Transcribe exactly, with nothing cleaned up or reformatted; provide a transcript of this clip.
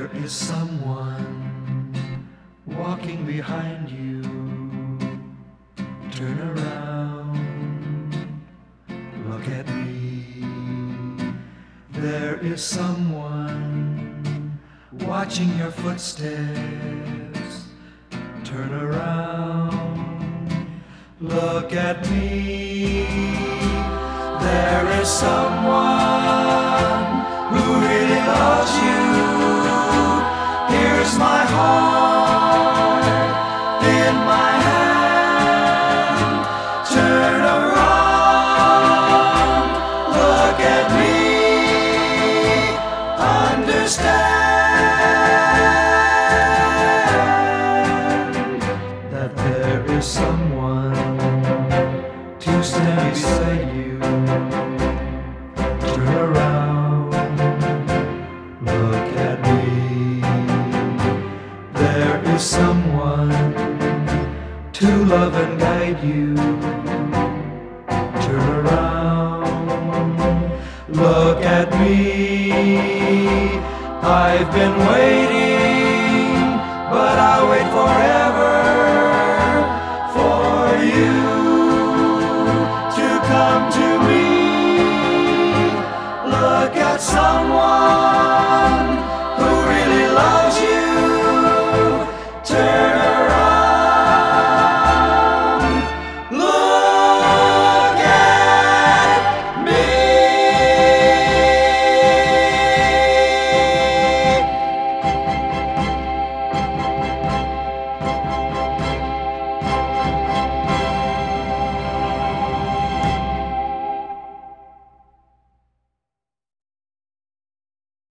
There is someone walking behind you. Turn around, look at me. There is someone watching your footsteps. Turn around, look at me. There is someone who really loves you. Here's my heart in my hand. Turn around, look at me. Understand that there is someone to stand beside you. Turn around, look at me. There is someone to love and guide you. Turn around, look at me. I've been waiting.